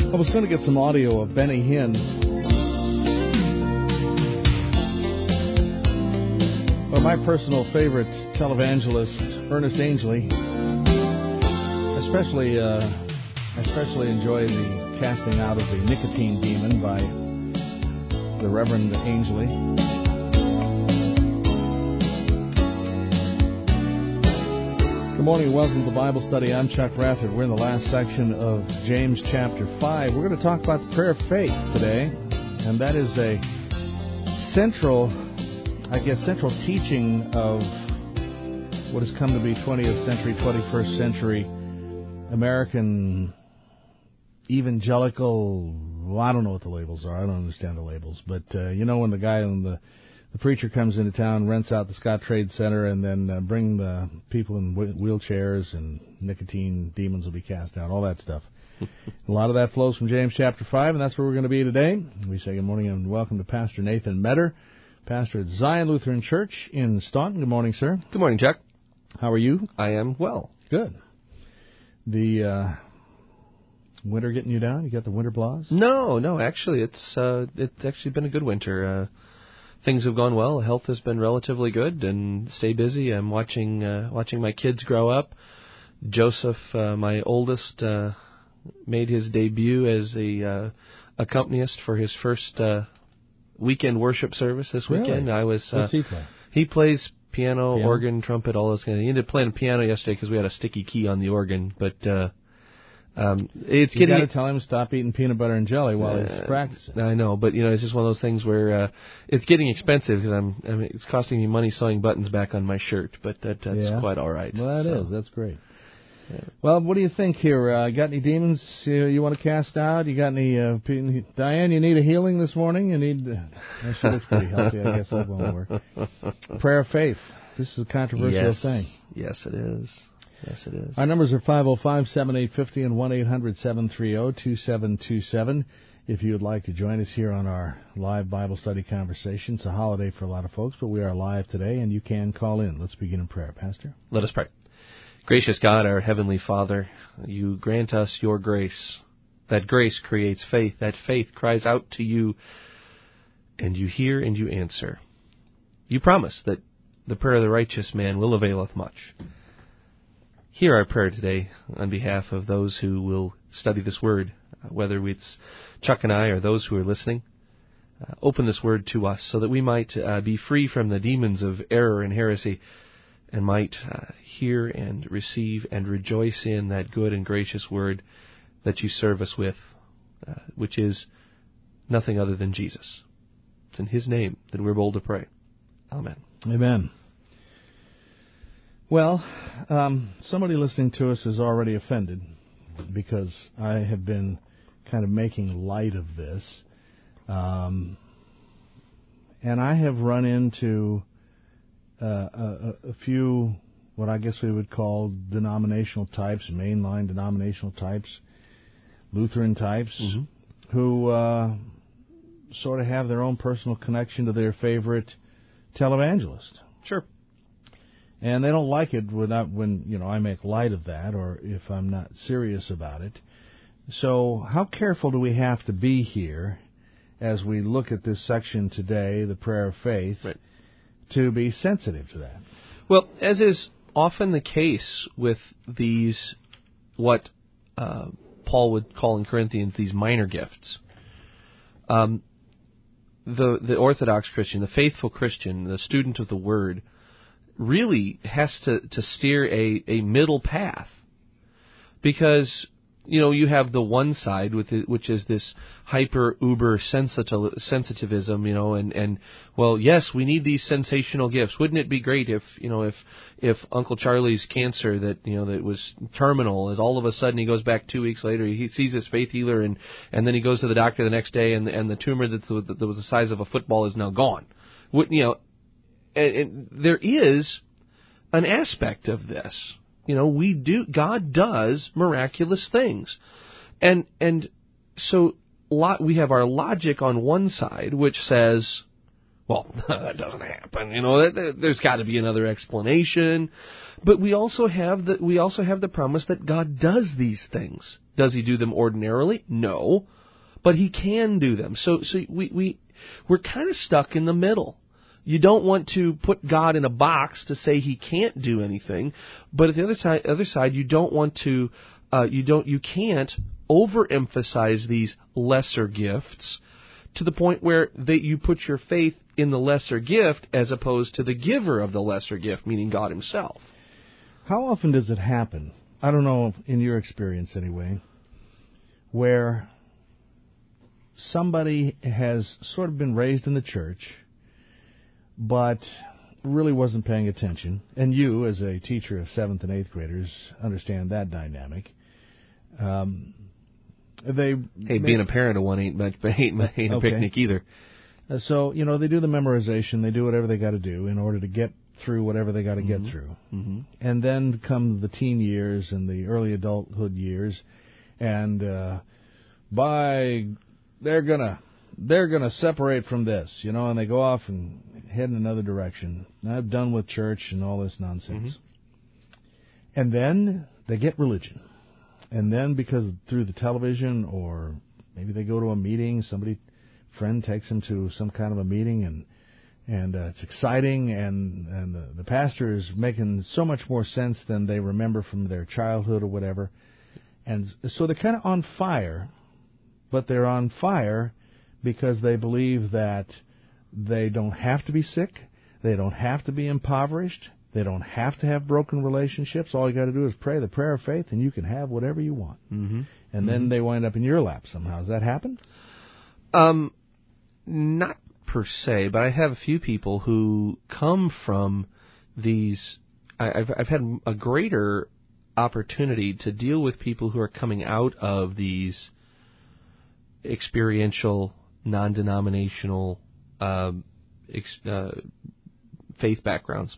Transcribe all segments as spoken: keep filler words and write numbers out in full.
I was going to get some audio of Benny Hinn, or my personal favorite televangelist, Ernest Angley. Especially, uh, I especially enjoy the casting out of the nicotine demon by the Reverend Angley. Good morning, welcome to Bible Study. I'm Chuck Rathard. We're in the last section of James chapter five. We're going to talk about the prayer of faith today, and that is a central, I guess, central teaching of what has come to be twentieth century, twenty-first century American evangelical. Well, I don't know what the labels are. I don't understand the labels, but uh, you know when the guy in the The preacher comes into town, rents out the Scott Trade Center, and then uh, bring the people in wheelchairs, and nicotine demons will be cast out, all that stuff. A lot of that flows from James chapter five, and that's where we're going to be today. We say good morning and welcome to Pastor Nathan Metter, pastor at Zion Lutheran Church in Staunton. Good morning, sir. Good morning, Chuck. How are you? I am well. Good. The uh, winter getting you down? You got the winter blahs? No, no, actually, it's uh, it's actually been a good winter. Uh, Things have gone well. Health has been relatively good, and stay busy. I'm watching uh, watching my kids grow up. Joseph, uh, my oldest, uh, made his debut as a uh, accompanist for his first uh, weekend worship service this weekend. Really? I was. Uh, What's he play? He plays piano, piano, organ, trumpet, all those kind of things. He ended up playing piano yesterday because we had a sticky key on the organ, but. Uh, Um, it's you getting. got to tell him to stop eating peanut butter and jelly while uh, he's practicing. I know, but you know, it's just one of those things where uh, it's getting expensive because I'm. I mean, it's costing me money sewing buttons back on my shirt, but that, that's yeah. quite all right. Well, that so. is. That's great. Yeah. Well, what do you think here? Uh, got any demons uh, you want to cast out? You got any? Uh, Diane, you need a healing this morning. You need. Uh, she looks pretty healthy. I guess that won't work. Prayer of faith. This is a controversial yes. thing. Yes, it is. Yes, it is. Our numbers are five oh five, seven eight five oh and one eight hundred, seven three zero, two seven two seven. If you would like to join us here on our live Bible study conversation. It's a holiday for a lot of folks, but we are live today, and you can call in. Let's begin in prayer. Pastor? Let us pray. Gracious God, our Heavenly Father, you grant us your grace. That grace creates faith. That faith cries out to you, and you hear and you answer. You promise that the prayer of the righteous man will availeth much. Hear our prayer today on behalf of those who will study this word, whether it's Chuck and I or those who are listening. Uh, open this word to us so that we might uh, be free from the demons of error and heresy and might uh, hear and receive and rejoice in that good and gracious word that you serve us with, uh, which is nothing other than Jesus. It's in His name that we're bold to pray. Amen. Amen. Well, um, somebody listening to us is already offended because I have been kind of making light of this. Um, and I have run into uh, a, a few, what I guess we would call denominational types, mainline denominational types, Lutheran types, mm-hmm. who uh, sort of have their own personal connection to their favorite televangelist. Sure. And they don't like it when I, when you know I make light of that, or if I'm not serious about it. So how careful do we have to be here as we look at this section today, the prayer of faith, right. to be sensitive to that? Well, as is often the case with these, what uh, Paul would call in Corinthians, these minor gifts, um, the the Orthodox Christian, the faithful Christian, the student of the Word, really has to, to steer a, a middle path, because, you know, you have the one side, with it, which is this hyper uber sensitiv- sensitivism, you know, and, and well, yes, we need these sensational gifts. Wouldn't it be great if, you know, if if Uncle Charlie's cancer that, you know, that was terminal, is all of a sudden he goes back two weeks later, he sees his faith healer, and, and then he goes to the doctor the next day, and and the tumor that, that was the size of a football is now gone. Wouldn't, you know? And, and there is an aspect of this. You know, we do, God does miraculous things. And and so lot, we have our logic on one side, which says, well, that doesn't happen. You know, that, that, there's got to be another explanation. But we also have the we also have the promise that God does these things. Does He do them ordinarily? No, but He can do them. So, so we we we're kind of stuck in the middle. You don't want to put God in a box to say He can't do anything, but at the other side, other side, you don't want to, uh, you don't, you can't overemphasize these lesser gifts to the point where that you put your faith in the lesser gift as opposed to the giver of the lesser gift, meaning God Himself. How often does it happen? I don't know, in your experience anyway, where somebody has sort of been raised in the church, but really wasn't paying attention. And you, as a teacher of seventh and eighth graders, understand that dynamic. Um, they hey, being a parent of one ain't much, ain't, ain't a okay. picnic either. Uh, so you know they do the memorization, they do whatever they got to do in order to get through whatever they got to mm-hmm. get through. Mm-hmm. And then come the teen years and the early adulthood years, and uh, by they're gonna. They're going to separate from this, you know, and they go off and head in another direction. I'm done with church and all this nonsense. Mm-hmm. And then they get religion. And then because through the television, or maybe they go to a meeting, somebody, friend takes them to some kind of a meeting, and and uh, it's exciting, and, and the, the pastor is making so much more sense than they remember from their childhood or whatever. And so they're kind of on fire, but they're on fire because they believe that they don't have to be sick, they don't have to be impoverished, they don't have to have broken relationships. All you got to do is pray the prayer of faith, and you can have whatever you want. Mm-hmm. And mm-hmm. then they wind up in your lap somehow. Has that happened? Um, not per se, but I have a few people who come from these. I, I've I've had a greater opportunity to deal with people who are coming out of these experiential, non-denominational um, ex, uh, faith backgrounds,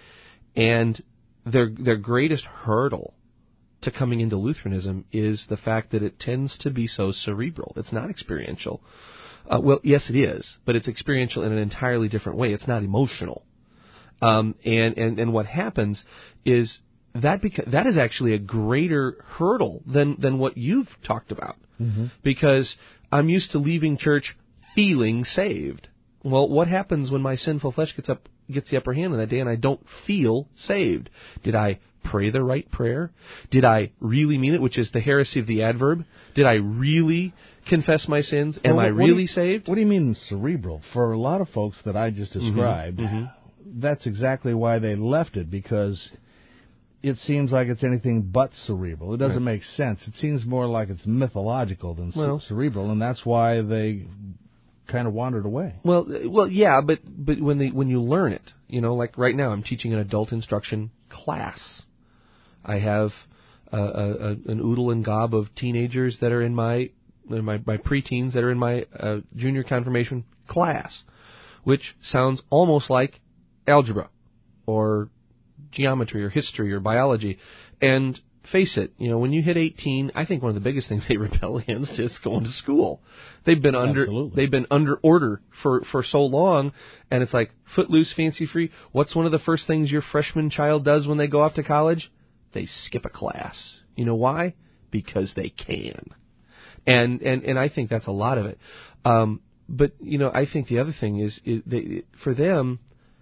and their their greatest hurdle to coming into Lutheranism is the fact that it tends to be so cerebral. It's not experiential. Uh, well, yes, it is, but it's experiential in an entirely different way. It's not emotional. Um, and, and, and what happens is that beca- that is actually a greater hurdle than, than what you've talked about. Mm-hmm. Because I'm used to leaving church feeling saved. Well, what happens when my sinful flesh gets up gets the upper hand on that day and I don't feel saved? Did I pray the right prayer? Did I really mean it, which is the heresy of the adverb? Did I really confess my sins? Am well, I really what you, saved? What do you mean cerebral? For a lot of folks that I just described, mm-hmm. Mm-hmm. that's exactly why they left it, because it seems like it's anything but cerebral. It doesn't right. make sense. It seems more like it's mythological than well, cerebral, and that's why they kind of wandered away. Well, well, yeah, but but when they when you learn it, you know, like right now, I'm teaching an adult instruction class. I have a, a, an oodle and gob of teenagers that are in my my, my preteens that are in my uh, junior confirmation class, which sounds almost like algebra or geometry or history or biology. And face it, you know, when you hit eighteen, I think one of the biggest things they rebel against is going to school. They've been under Absolutely. they've been under order for, for so long, and it's like footloose, fancy free. What's one of the first things your freshman child does when they go off to college? They skip a class. You know why? Because they can. And and, and I think that's a lot of it. Um, but you know, I think the other thing is, is they, for them,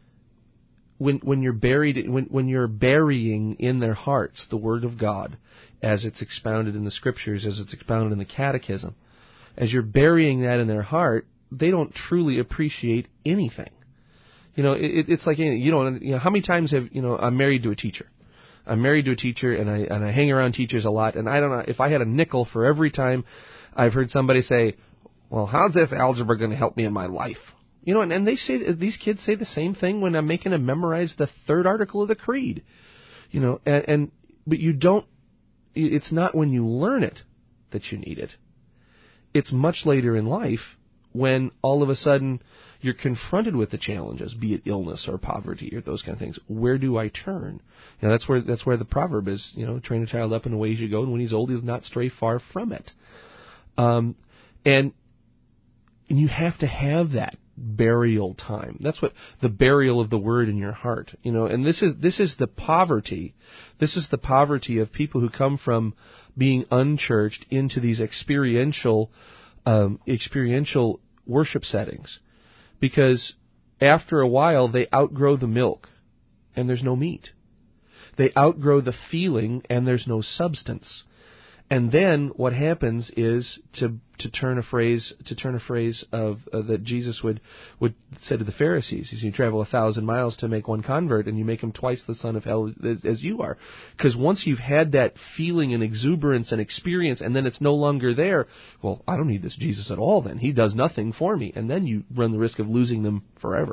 when when you're buried when when you're burying in their hearts the Word of God as it's expounded in the Scriptures, as it's expounded in the Catechism, as you're burying that in their heart, they don't truly appreciate anything. You know, it, it's like you don't. You know, how many times have you know? I'm married to a teacher. I'm married to a teacher, and I and I hang around teachers a lot. And I don't know if I had a nickel for every time I've heard somebody say, "Well, how's this algebra going to help me in my life?" You know, and, and they say these kids say the same thing when I'm making them memorize the third article of the Creed. You know, and, and but you don't. It's not when you learn it that you need it. It's much later in life when all of a sudden you're confronted with the challenges, be it illness or poverty or those kind of things. Where do I turn? You know, that's where that's where the proverb is. You know, train a child up in the way he should go, and when he's old, he'll not stray far from it. Um, and and you have to have that burial time. That's what the burial of the word in your heart, you know. And this is this is the poverty. This is the poverty of people who come from being unchurched into these experiential, um, experiential worship settings, because after a while they outgrow the milk, and there's no meat. They outgrow the feeling, and there's no substance. And then what happens is, to to turn a phrase to turn a phrase of uh, that Jesus would would say to the Pharisees. He said, "You travel a thousand miles to make one convert, and you make him twice the son of hell as, as you are." Because once you've had that feeling and exuberance and experience, and then it's no longer there, well, I don't need this Jesus at all. Then he does nothing for me, and then you run the risk of losing them forever.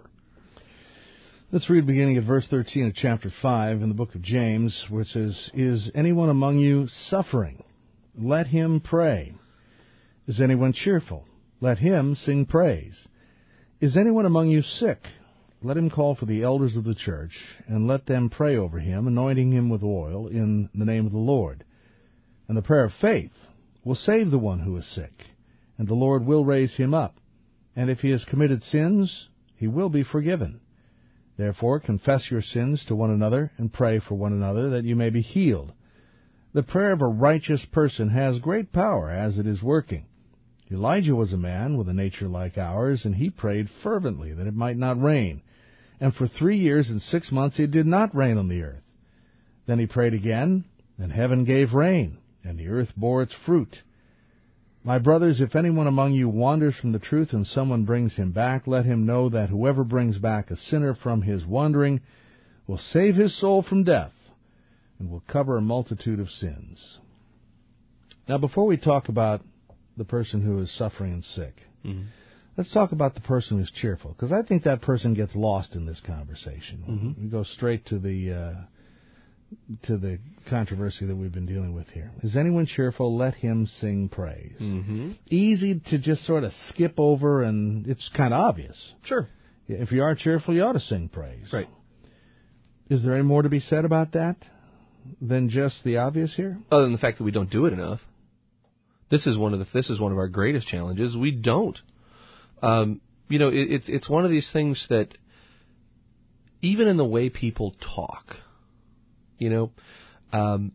Let's read beginning at verse thirteen of chapter five in the book of James, where it says, "Is anyone among you suffering? Let him pray. Is anyone cheerful? Let him sing praise. Is anyone among you sick? Let him call for the elders of the church, and let them pray over him, anointing him with oil in the name of the Lord. And the prayer of faith will save the one who is sick, and the Lord will raise him up. And if he has committed sins, he will be forgiven. Therefore confess your sins to one another, and pray for one another, that you may be healed. The prayer of a righteous person has great power as it is working. Elijah was a man with a nature like ours, and he prayed fervently that it might not rain. And for three years and six months it did not rain on the earth. Then he prayed again, and heaven gave rain, and the earth bore its fruit. My brothers, if anyone among you wanders from the truth and someone brings him back, let him know that whoever brings back a sinner from his wandering will save his soul from death, and will cover a multitude of sins." Now, before we talk about the person who is suffering and sick, mm-hmm. let's talk about the person who's cheerful, because I think that person gets lost in this conversation. Mm-hmm. We go straight to the uh, to the controversy that we've been dealing with here. Is anyone cheerful? Let him sing praise. Mm-hmm. Easy to just sort of skip over, and it's kind of obvious. Sure. If you are cheerful, you ought to sing praise. Right. Is there any more to be said about that than just the obvious here? Other than the fact that we don't do it enough. This is one of the this is one of our greatest challenges. We don't. Um, you know, it, it's it's one of these things that even in the way people talk, you know, um,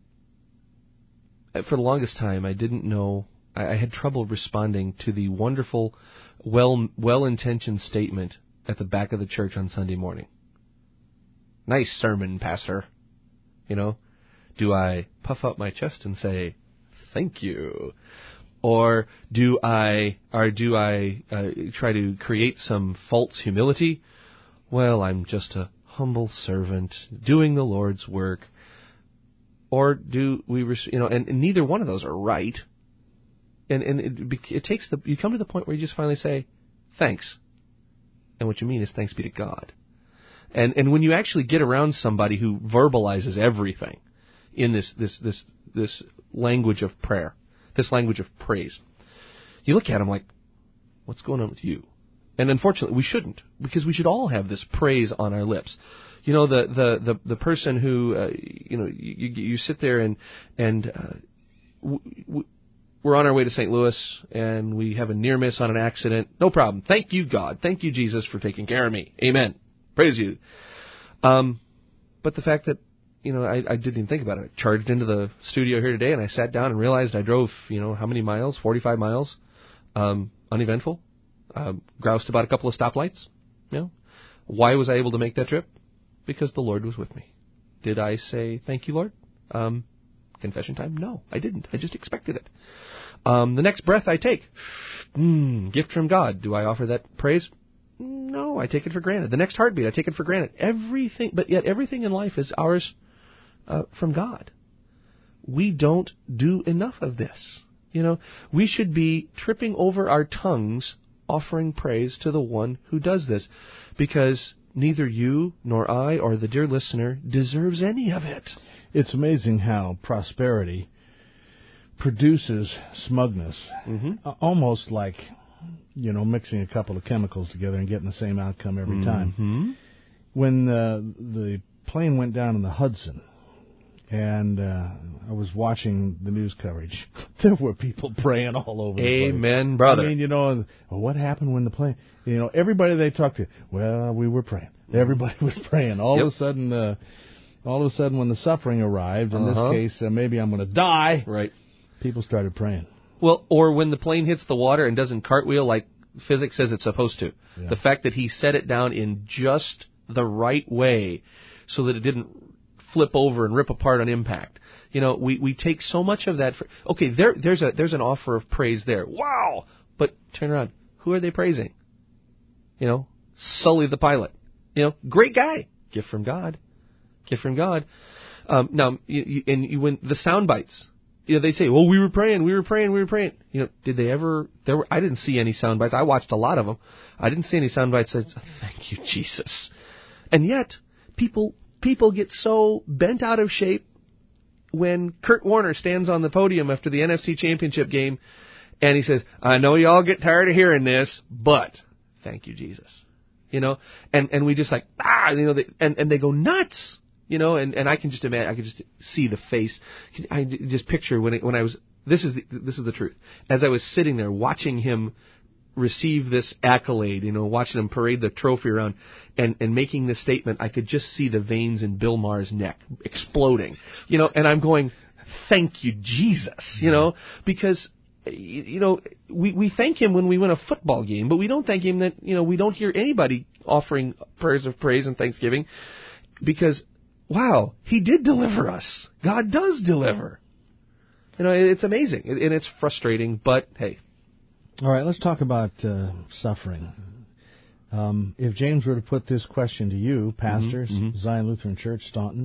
for the longest time I didn't know. I, I had trouble responding to the wonderful, well well-intentioned statement at the back of the church on Sunday morning. "Nice sermon, Pastor." You know. Do I puff up my chest and say, "Thank you"? Or do I or do I uh, try to create some false humility? Well, I'm just a humble servant doing the Lord's work. Or do we, you know, and, and neither one of those are right. And and it, it takes the you come to the point where you just finally say, "Thanks," and what you mean is thanks be to God. And and when you actually get around somebody who verbalizes everything in this, this, this, this language of prayer, this language of praise, you look at them like, what's going on with you? And unfortunately, we shouldn't, because we should all have this praise on our lips. You know, the the the, the person who, uh, you know, you, you sit there and and uh, w- w- we're on our way to Saint Louis and we have a near miss on an accident. No problem. Thank you, God. Thank you, Jesus, for taking care of me. Amen. Praise you. Um, but the fact that, you know, I, I didn't even think about it. I charged into the studio here today, and I sat down and realized I drove, you know, how many miles? forty-five miles. Um, uneventful. Uh, groused about a couple of stoplights. You know. Why was I able to make that trip? Because the Lord was with me. Did I say, "Thank you, Lord"? Um, confession time? No, I didn't. I just expected it. Um, the next breath I take, mm, gift from God. Do I offer that praise? No, I take it for granted. The next heartbeat, I take it for granted. Everything, but yet everything in life is ours uh, from God. We don't do enough of this. You know, we should be tripping over our tongues, offering praise to the one who does this, because neither you nor I or the dear listener deserves any of it. It's amazing how prosperity produces smugness, mm-hmm. almost like, you know, mixing a couple of chemicals together and getting the same outcome every time. Mm-hmm. When uh, the plane went down in the Hudson, and uh, I was watching the news coverage. There were people praying all over the place. Amen, brother. I mean, you know, well, what happened when the plane? You know, everybody they talked to, well, we were praying. Everybody was praying. All Yep. of a sudden, uh, all of a sudden, when the suffering arrived, in Uh-huh. this case, uh, maybe I'm going to die. Right. People started praying. Well, or when the plane hits the water and doesn't cartwheel like physics says it's supposed to. Yeah. The fact that he set it down in just the right way so that it didn't flip over and rip apart on impact. You know, we, we take so much of that for, okay, there there's a there's an offer of praise there. Wow! But turn around. Who are they praising? You know, Sully the pilot. You know, great guy. Gift from God. Gift from God. Um, now, you, you, and you, when the sound bites, you know, they say, well, we were praying, we were praying, we were praying. You know, did they ever, there were, I didn't see any sound bites. I watched a lot of them. I didn't see any sound bites that said, thank you, Jesus. And yet, people, people get so bent out of shape when Kurt Warner stands on the podium after the N F C Championship game and he says, I know you all get tired of hearing this, but thank you, Jesus. You know, and, and we just like, ah, you know, they, and, and they go nuts. You know, and, and I can just imagine, I can just see the face. I just picture when it, when I was, this is the, this is the truth. As I was sitting there watching him receive this accolade, you know, watching him parade the trophy around and, and making this statement, I could just see the veins in Bill Maher's neck exploding. You know, and I'm going, thank you, Jesus, you know, because, you know, we, we thank him when we win a football game, but we don't thank him that, you know, we don't hear anybody offering prayers of praise and thanksgiving because, wow, he did deliver us. God does deliver. You know, it's amazing, and it's frustrating, but hey. All right, let's talk about uh, suffering. Um, if James were to put this question to you, pastors, mm-hmm. Zion Lutheran Church, Staunton,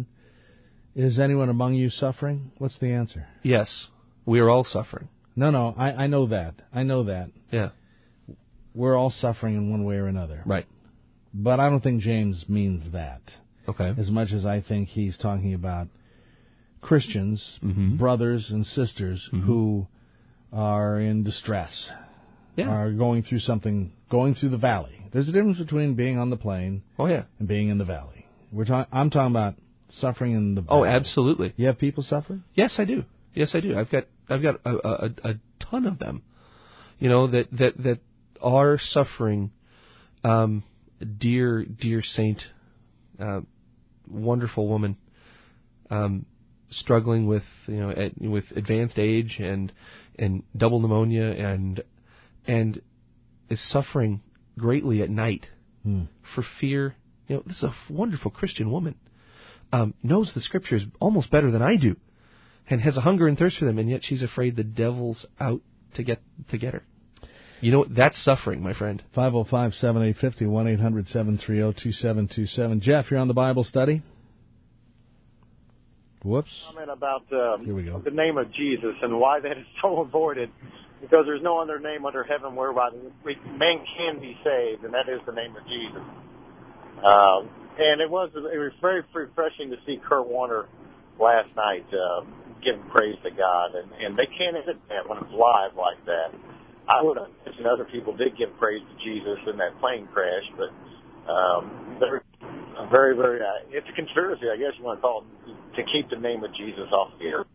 is anyone among you suffering? What's the answer? Yes, we are all suffering. No, no, I, I know that. I know that. Yeah. We're all suffering in one way or another. Right. But I don't think James means that. Okay. As much as I think he's talking about Christians, mm-hmm. brothers and sisters mm-hmm. who are in distress, yeah. are going through something, going through the valley. There's a difference between being on the plain oh, yeah. and being in the valley. We're talking. I'm talking about suffering in the valley. Oh, absolutely. You have people suffering? Yes, I do. Yes, I do. I've got I've got a, a, a ton of them. You know that that that are suffering. Um, dear dear saint. Uh, wonderful woman, um, struggling with you know at, with advanced age and and double pneumonia and and is suffering greatly at night hmm. for fear. You know, this is a wonderful Christian woman, um, knows the scriptures almost better than I do, and has a hunger and thirst for them, and yet she's afraid the devil's out to get to get her. You know, that's suffering, my friend. five oh five, seven eight five oh, one eight hundred, seven three oh, two seven two seven. Jeff, you're on the Bible study. Whoops. Comment about um, Here we go. the name of Jesus and why that is so avoided, because there's no other name under heaven whereby we, man can be saved, and that is the name of Jesus. Um, and it was it was very refreshing to see Kurt Warner last night uh, giving praise to God, and, and they can't admit that when it's live like that. I would imagine other people did give praise to Jesus in that plane crash, but um, very, very, very, uh, it's a conspiracy, I guess you want to call it, to keep the name of Jesus off the air.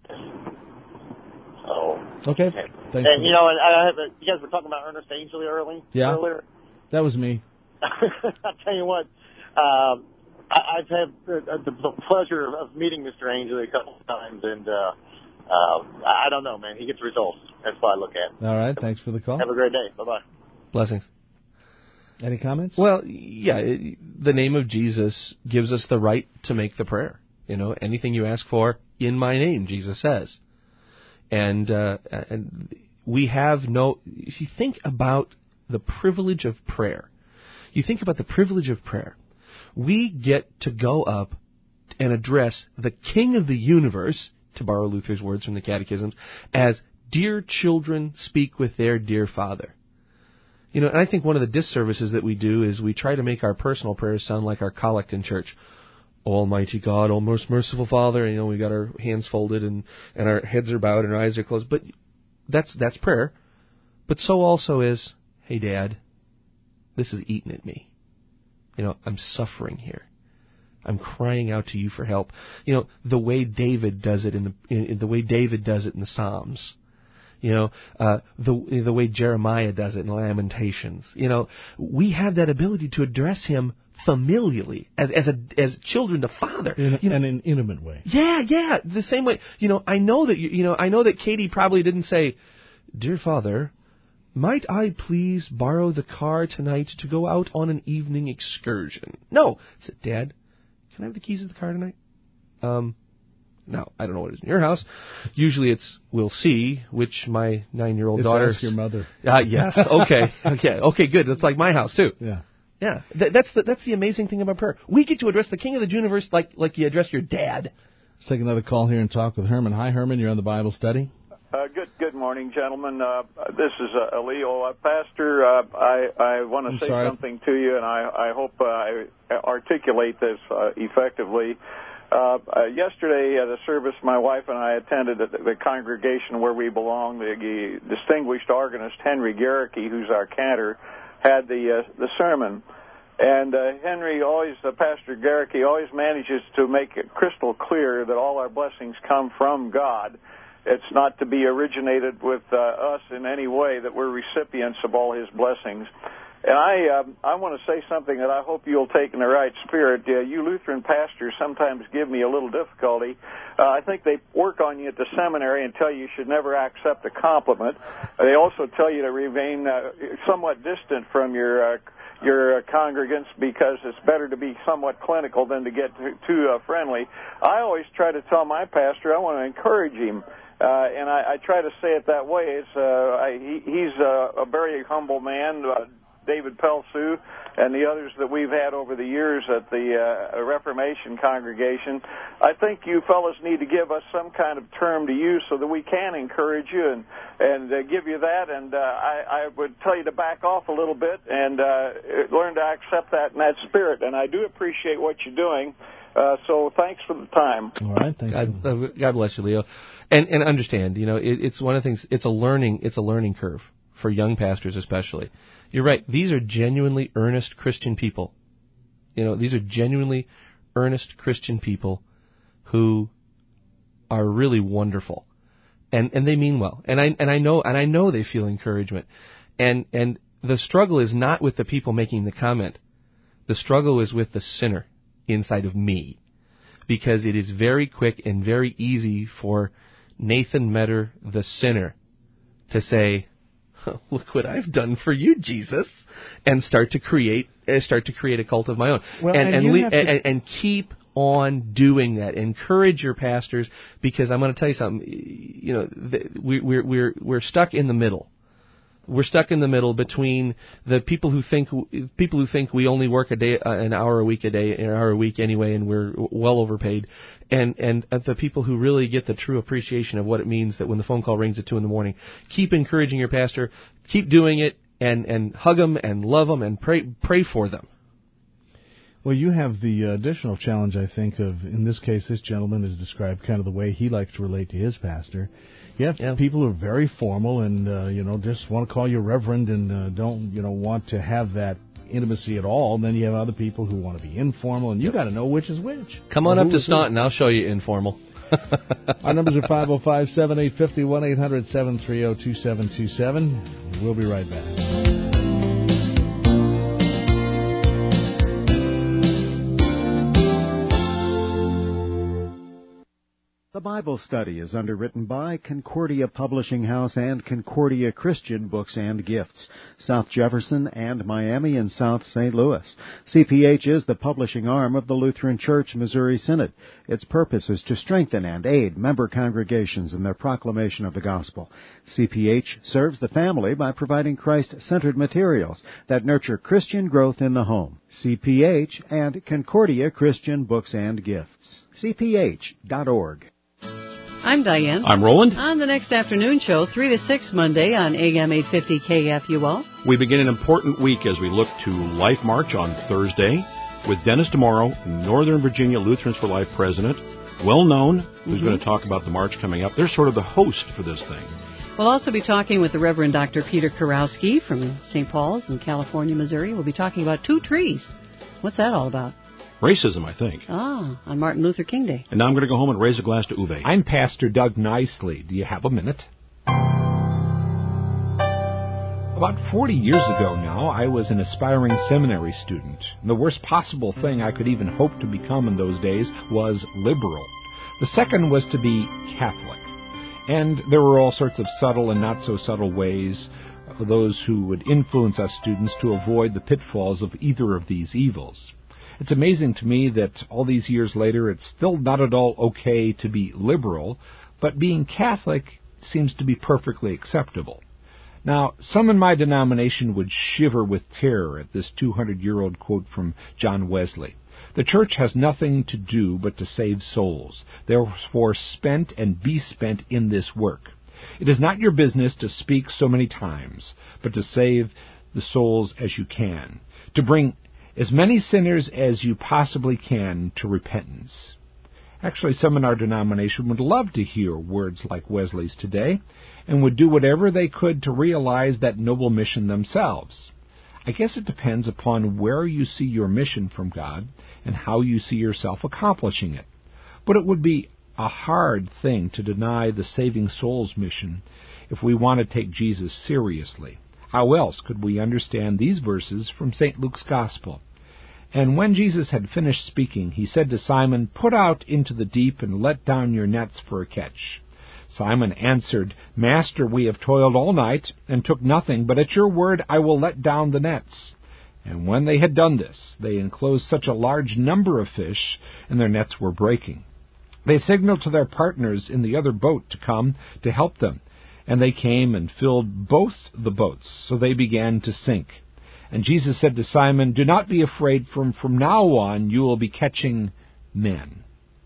So, okay. And, Thanks and you know, and I have a, you guys were talking about Ernest Angley early, yeah, earlier. That was me. I'll tell you what, um, I, I've had the, the, the pleasure of meeting Mister Angley a couple of times, and uh, uh, I don't know, man. He gets results. That's what I look at. All right. Thanks for the call. Have a great day. Bye-bye. Blessings. Any comments? Well, yeah, it, the name of Jesus gives us the right to make the prayer. You know, anything you ask for in my name, Jesus says. And uh, and we have no, if you think about the privilege of prayer, you think about the privilege of prayer, we get to go up and address the King of the universe, to borrow Luther's words from the catechisms, as dear children speak with their dear Father. You know, and I think one of the disservices that we do is we try to make our personal prayers sound like our collect in church. Almighty God, all most merciful Father, and, you know, we got our hands folded and, and our heads are bowed and our eyes are closed. But that's that's prayer. But so also is, hey, Dad, this is eating at me. You know, I'm suffering here. I'm crying out to you for help. You know, the way David does it in the in, the way David does it in the Psalms. You know, uh, the the way Jeremiah does it in Lamentations. You know, we have that ability to address him familiarly as as a as children to Father, in, you know, in an intimate way. Yeah, yeah, the same way. You know, I know that you, you know, I know that Katie probably didn't say, "Dear Father, might I please borrow the car tonight to go out on an evening excursion?" No, I said, "Dad, can I have the keys of the car tonight?" Um. Now, I don't know what it is in your house. Usually it's, we'll see, which my nine-year-old it's daughter... Ask your mother. Uh, yes, okay, okay, okay, good. That's like my house, too. Yeah. Yeah, Th- that's the that's the amazing thing about prayer. We get to address the King of the universe like, like you address your dad. Let's take another call here and talk with Herman. Hi, Herman, you're on the Bible study. Uh, good good morning, gentlemen. Uh, this is uh, Leo. Uh, Pastor, uh, I, I want to say sorry. something to you, and I, I hope uh, I articulate this uh, effectively. Uh, uh, yesterday at a service my wife and I attended at the, the congregation where we belong, the, the distinguished organist Henry Garricky, who's our cantor, had the uh, the sermon. And uh, Henry always, uh, Pastor Garricky always manages to make it crystal clear that all our blessings come from God. It's not to be originated with uh, us in any way, that we're recipients of all his blessings. And I um, I want to say something that I hope you'll take in the right spirit. Uh, you Lutheran pastors sometimes give me a little difficulty. Uh, I think they work on you at the seminary and tell you you should never accept a compliment. Uh, they also tell you to remain uh, somewhat distant from your uh, your uh, congregants because it's better to be somewhat clinical than to get too, too uh, friendly. I always try to tell my pastor I want to encourage him. Uh, and I, I try to say it that way. It's, uh, I, he, he's uh, a very humble man. Uh, David Pelsu and the others that we've had over the years at the uh, Reformation congregation. I think you fellows need to give us some kind of term to use so that we can encourage you and, and uh, give you that. And uh, I, I would tell you to back off a little bit and uh, learn to accept that in that spirit. And I do appreciate what you're doing. Uh, so thanks for the time. All right, thank God, you. uh, God bless you, Leo. And and understand, you know, it, it's one of the things. It's a learning. It's a learning curve for young pastors, especially. You're right. These are genuinely earnest Christian people. You know, these are genuinely earnest Christian people who are really wonderful, and and they mean well. And I and I know and I know they feel encouragement. And and the struggle is not with the people making the comment. The struggle is with the sinner inside of me, because it is very quick and very easy for Nathan Metter, the sinner, to say, "Look what I've done for you, Jesus," and start to create uh, start to create a cult of my own, well, and and, and, you le- have to... and and keep on doing that. Encourage your pastors, because I'm going to tell you something. You know, the, we, we're we're we're stuck in the middle. We're stuck in the middle between the people who think people who think we only work a day, uh, an hour a week a day, an hour a week anyway, and we're well overpaid, and and uh, the people who really get the true appreciation of what it means that when the phone call rings at two in the morning, keep encouraging your pastor, keep doing it, and and hug them and love them and pray pray for them. Well, you have the additional challenge, I think, of, in this case, this gentleman has described kind of the way he likes to relate to his pastor. You have Yeah. people who are very formal and, uh, you know, just want to call you reverend and uh, don't, you know, want to have that intimacy at all. And then you have other people who want to be informal, and you Yep. got to know which is which. Come on Or up who to is who. Staunton, I'll show you informal. Our numbers are five oh five, seven eight five oh, one eight hundred, seven three oh, two seven two seven. We'll be right back. The Bible Study is underwritten by Concordia Publishing House and Concordia Christian Books and Gifts, South Jefferson and Miami and South Saint Louis. C P H is the publishing arm of the Lutheran Church Missouri Synod. Its purpose is to strengthen and aid member congregations in their proclamation of the gospel. C P H serves the family by providing Christ-centered materials that nurture Christian growth in the home. C P H and Concordia Christian Books and Gifts. C P H dot org. I'm Diane. I'm Roland. On the next afternoon show, three to six Monday on A M eight fifty K F U O. We begin an important week as we look to Life March on Thursday with Dennis DeMauro, Northern Virginia Lutherans for Life president, well known, who's mm-hmm. going to talk about the march coming up. They're sort of the host for this thing. We'll also be talking with the Reverend Doctor Peter Kurowski from Saint Paul's in California, Missouri. We'll be talking about two trees. What's that all about? Racism, I think. Ah, on Martin Luther King Day. And now I'm going to go home and raise a glass to Uwe. I'm Pastor Doug Nicely. Do you have a minute? About forty years ago now, I was an aspiring seminary student. And the worst possible thing I could even hope to become in those days was liberal. The second was to be Catholic. And there were all sorts of subtle and not so subtle ways for those who would influence us students to avoid the pitfalls of either of these evils. It's amazing to me that all these years later, it's still not at all okay to be liberal, but being Catholic seems to be perfectly acceptable. Now, some in my denomination would shiver with terror at this two hundred year old quote from John Wesley. The church has nothing to do but to save souls. Therefore, spent and be spent in this work. It is not your business to speak so many times, but to save the souls as you can, to bring as many sinners as you possibly can to repentance. Actually, some in our denomination would love to hear words like Wesley's today, and would do whatever they could to realize that noble mission themselves. I guess it depends upon where you see your mission from God and how you see yourself accomplishing it. But it would be a hard thing to deny the saving souls mission if we want to take Jesus seriously. How else could we understand these verses from Saint Luke's Gospel? And when Jesus had finished speaking, he said to Simon, "Put out into the deep and let down your nets for a catch." Simon answered, "Master, we have toiled all night and took nothing, but at your word I will let down the nets." And when they had done this, they enclosed such a large number of fish, and their nets were breaking. They signaled to their partners in the other boat to come to help them, and they came and filled both the boats, so they began to sink. And Jesus said to Simon, "Do not be afraid, from, from now on you will be catching men."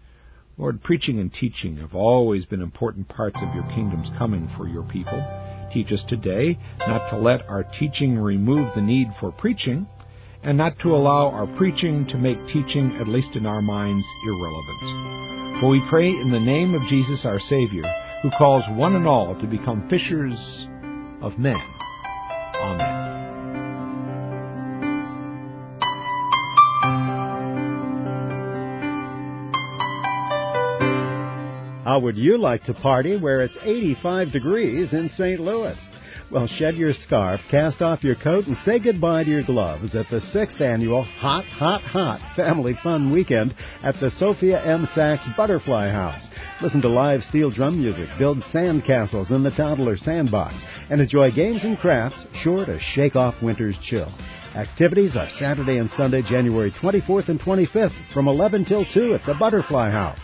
Lord, preaching and teaching have always been important parts of your kingdom's coming for your people. Teach us today not to let our teaching remove the need for preaching, and not to allow our preaching to make teaching, at least in our minds, irrelevant. For we pray in the name of Jesus our Savior, who calls one and all to become fishers of men. Amen. How would you like to party where it's eighty-five degrees in Saint Louis? Well, shed your scarf, cast off your coat, and say goodbye to your gloves at the sixth Annual Hot, Hot, Hot Family Fun Weekend at the Sophia M. Sachs Butterfly House. Listen to live steel drum music, build sand castles in the Toddler Sandbox, and enjoy games and crafts sure to shake off winter's chill. Activities are Saturday and Sunday, January twenty-fourth and twenty-fifth from eleven till two at the Butterfly House.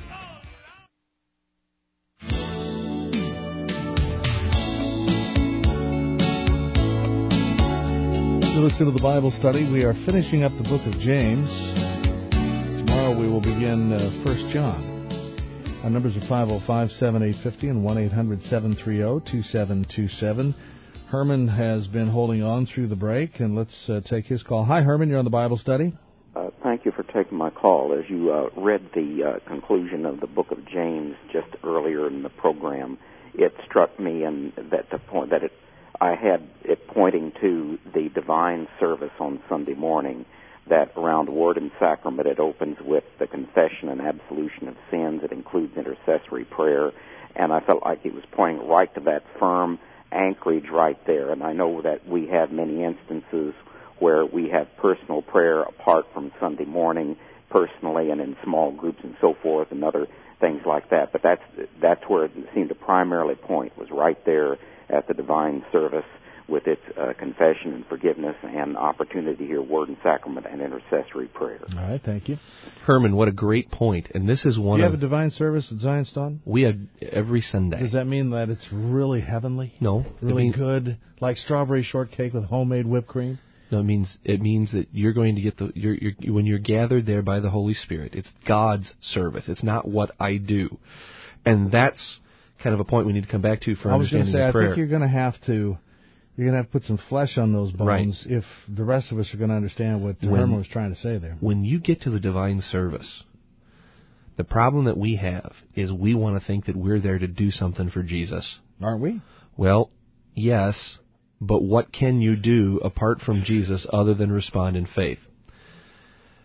Listen to the Bible study. We are finishing up the book of James. Tomorrow we will begin uh, First John. Our numbers are five oh five, seven eight five oh and one eight hundred, seven three zero, two seven two seven. Herman has been holding on through the break, and let's uh, take his call. Hi, Herman. You're on the Bible study. Uh, thank you for taking my call. As you uh, read the uh, conclusion of the book of James just earlier in the program, it struck me and that the point that it I had it pointing to the divine service on Sunday morning, that around Word and Sacrament it opens with the confession and absolution of sins. It includes intercessory prayer, and I felt like it was pointing right to that firm anchorage right there. And I know that we have many instances where we have personal prayer apart from Sunday morning, personally and in small groups and so forth, and other things like that. But that's that's where it seemed to primarily point, was right there at the divine service with its uh, confession and forgiveness and opportunity to hear Word and Sacrament and intercessory prayer. All right, thank you. Herman, what a great point. And this is one Do you of... have a divine service at Zionston? We have every Sunday. Does that mean that it's really heavenly? No. Really mean, good? Like strawberry shortcake with homemade whipped cream? No, it means it means that you're going to get the... You're, you're, when you're gathered there by the Holy Spirit, it's God's service. It's not what I do. And that's kind of a point we need to come back to for I was understanding say, the prayer. I think you're going to have to... You're going to have to put some flesh on those bones right. if the rest of us are going to understand what when, Herman was trying to say there. When you get to the divine service, the problem that we have is we want to think that we're there to do something for Jesus. Aren't we? Well, yes, but what can you do apart from Jesus other than respond in faith?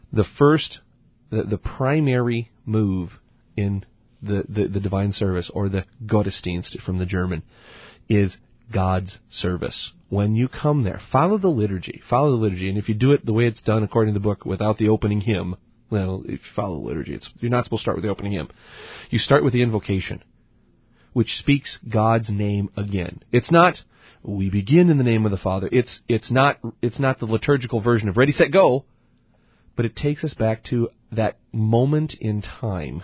the first, the, the primary move in the, the, the divine service, or the Gottesdienst from the German, is God's service. When you come there, follow the liturgy. Follow the liturgy. And if you do it the way it's done according to the book without the opening hymn, well, if you follow the liturgy, it's, you're not supposed to start with the opening hymn. You start with the invocation, which speaks God's name again. It's not, we begin in the name of the Father. It's, it's not, it's not the liturgical version of Ready, Set, Go, but it takes us back to that moment in time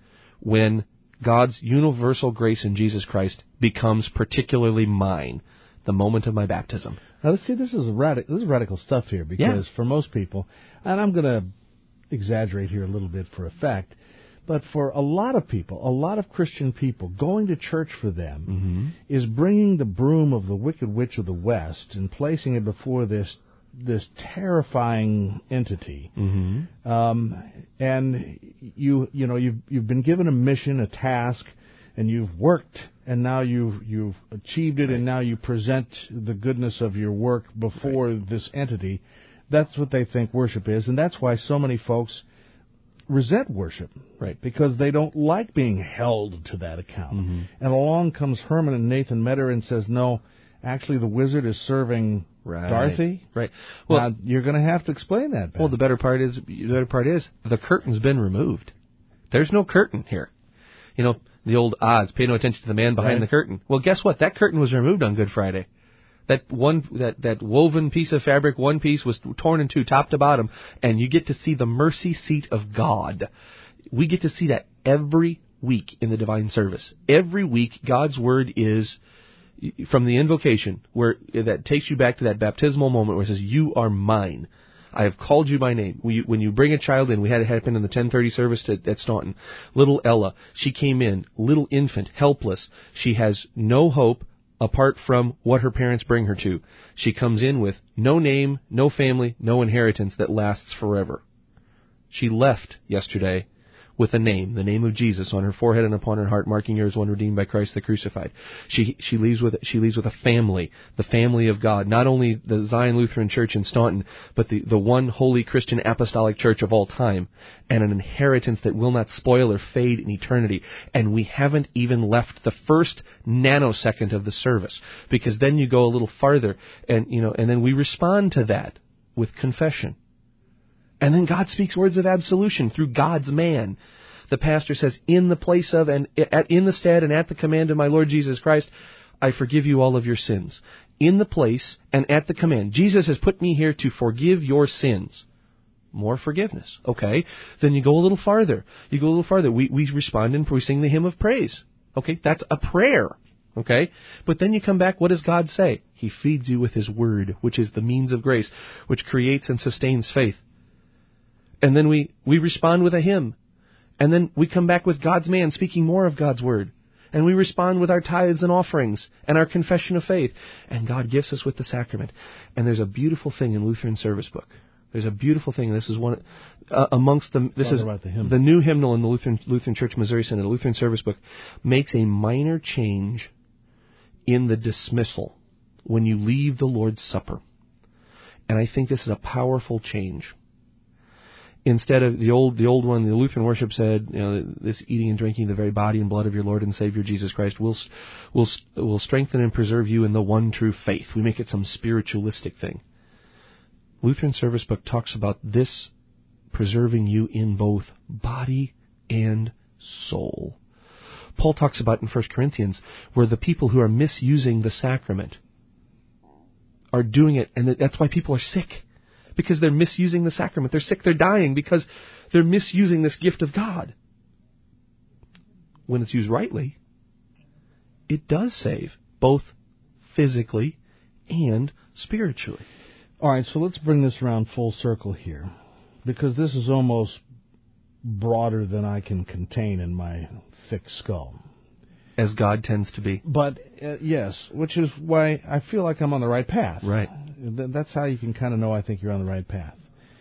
when God's universal grace in Jesus Christ becomes particularly mine, the moment of my baptism. Now, let's see, this is radical. This is radical stuff here, because yeah. for most people, and I'm going to exaggerate here a little bit for effect, but for a lot of people, a lot of Christian people, going to church for them mm-hmm. is bringing the broom of the Wicked Witch of the West and placing it before this this terrifying entity. Mm-hmm. Um, and you you know you've you've been given a mission, a task, and you've worked, and now you've you've achieved it, right. and now you present the goodness of your work before right. this entity. That's what they think worship is, and that's why so many folks resent worship, right? Because they don't like being held to that account. Mm-hmm. And along comes Herman and Nathan Metter and says, no, actually the wizard is serving right. Dorothy. Right. Well, now, you're going to have to explain that, Ben. Well, the better part is the better part is the curtain's been removed. There's no curtain here. You know, the old Oz, pay no attention to the man behind right. the curtain. Well, guess what? That curtain was removed on Good Friday. That one, that, that woven piece of fabric, one piece was torn in two, top to bottom, and you get to see the mercy seat of God. We get to see that every week in the divine service. Every week, God's word is from the invocation, where that takes you back to that baptismal moment where it says, "You are mine. I have called you by name." When you, when you bring a child in, we had it happen in the ten thirty service to, at Staunton. Little Ella, she came in, little infant, helpless. She has no hope apart from what her parents bring her to. She comes in with no name, no family, no inheritance that lasts forever. She left yesterday with a name, the name of Jesus, on her forehead and upon her heart, marking her as one redeemed by Christ the crucified. She she leaves with she leaves with a family, the family of God, not only the Zion Lutheran Church in Staunton, but the, the one holy Christian apostolic church of all time, and an inheritance that will not spoil or fade in eternity. And we haven't even left the first nanosecond of the service, because then you go a little farther, and you know, and then we respond to that with confession. And then God speaks words of absolution through God's man. The pastor says, in the place of and at, in the stead and at the command of my Lord Jesus Christ, I forgive you all of your sins. In the place and at the command. Jesus has put me here to forgive your sins. More forgiveness. Okay. Then you go a little farther. You go a little farther. We, we respond and we sing the hymn of praise. Okay. That's a prayer. Okay? But then you come back, what does God say? He feeds you with His word, which is the means of grace, which creates and sustains faith. And then we, we respond with a hymn. And then we come back with God's man speaking more of God's word. And we respond with our tithes and offerings and our confession of faith. And God gifts us with the sacrament. And there's a beautiful thing in Lutheran Service Book. There's a beautiful thing. This is one uh, amongst them. This is the, the new hymnal in the Lutheran Lutheran Church Missouri Synod. The Lutheran Service Book makes a minor change in the dismissal when you leave the Lord's Supper. And I think this is a powerful change. Instead of the old, the old one, the Lutheran worship said, you know, this eating and drinking the very body and blood of your Lord and Savior Jesus Christ will will will strengthen and preserve you in the one true faith. We make it some spiritualistic thing. Lutheran Service Book talks about this preserving you in both body and soul. Paul talks about in First Corinthians where the people who are misusing the sacrament are doing it, and that's why people are sick. Because they're misusing the sacrament. They're sick, they're dying because they're misusing this gift of God. When it's used rightly, it does save, both physically and spiritually. All right, so let's bring this around full circle here, because this is almost broader than I can contain in my thick skull. As God tends to be. But, uh, yes, which is why I feel like I'm on the right path. Right. That's how you can kind of know I think you're on the right path.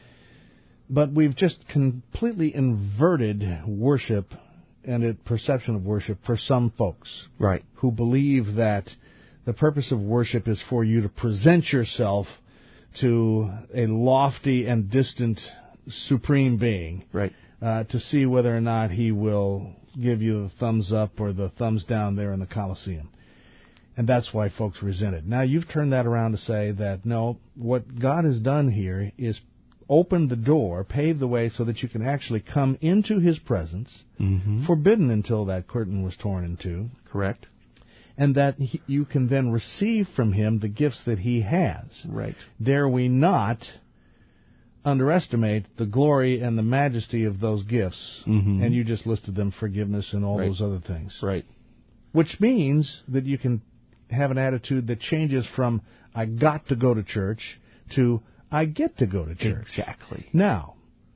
But we've just completely inverted worship and a perception of worship for some folks. Right. Who believe that the purpose of worship is for you to present yourself to a lofty and distant supreme being, right? Uh, to see whether or not he will give you the thumbs up or the thumbs down there in the Colosseum. And that's why folks resent it. Now, you've turned that around to say that, no, what God has done here is open the door, pave the way so that you can actually come into his presence, mm-hmm. forbidden until that curtain was torn in two. Correct. And that he, you can then receive from him the gifts that he has. Right. Dare we not underestimate the glory and the majesty of those gifts, mm-hmm. and you just listed them, forgiveness and all right. those other things. Right. Which means that you can have an attitude that changes from, I got to go to church, to, I get to go to church. Exactly. Now,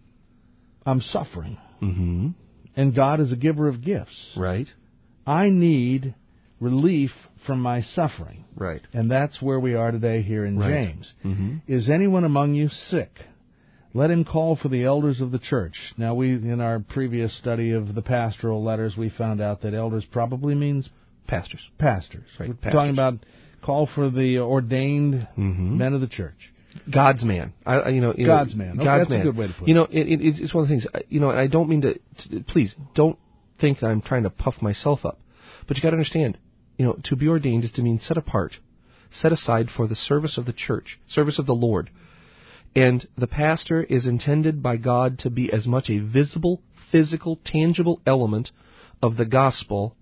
I'm suffering, mm-hmm. and God is a giver of gifts. Right. I need relief from my suffering. Right. And that's where we are today here in right. James. Mm-hmm. Is anyone among you sick? Let him call for the elders of the church. Now, we, in our previous study of the pastoral letters, we found out that elders probably means pastors. Pastors. Right. We're pastors. talking about call for the ordained mm-hmm. men of the church. God's man. I, you know, you God's know, man. Okay, God's that's man. a good way to put it. You know, it, it, it's one of the things. You know, I don't mean to, to. Please don't think that I'm trying to puff myself up, but you got to understand. You know, to be ordained is to mean set apart, set aside for the service of the church, service of the Lord. And the pastor is intended by God to be as much a visible, physical, tangible element of the gospel